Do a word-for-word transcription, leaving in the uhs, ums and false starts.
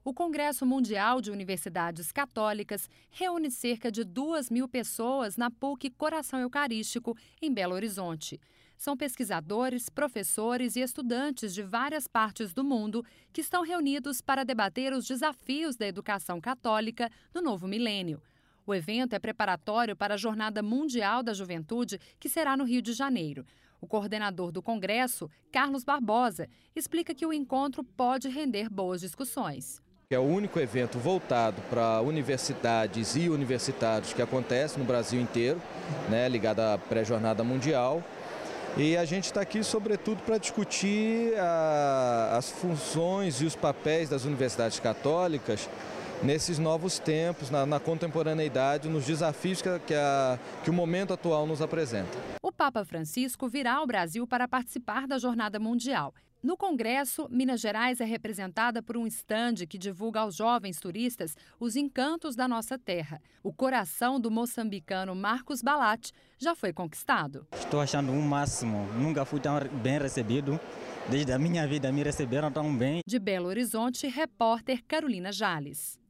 O Congresso Mundial de Universidades Católicas reúne cerca de duas mil pessoas na P U C Coração Eucarístico, em Belo Horizonte. São pesquisadores, professores e estudantes de várias partes do mundo que estão reunidos para debater os desafios da educação católica no novo milênio. O evento é preparatório para a Jornada Mundial da Juventude, que será no Rio de Janeiro. O coordenador do Congresso, Carlos Barbosa, explica que o encontro pode render boas discussões. É o único evento voltado para universidades e universitários que acontece no Brasil inteiro, né, ligado à pré-jornada mundial. E a gente está aqui, sobretudo, para discutir a, as funções e os papéis das universidades católicas nesses novos tempos, na, na contemporaneidade, nos desafios que, que, a, que o momento atual nos apresenta. O Papa Francisco virá ao Brasil para participar da Jornada Mundial. No Congresso, Minas Gerais é representada por um estande que divulga aos jovens turistas os encantos da nossa terra. O coração do moçambicano Marcos Balatti já foi conquistado. Estou achando um máximo, nunca fui tão bem recebido. Desde a minha vida me receberam tão bem. De Belo Horizonte, repórter Carolina Jales.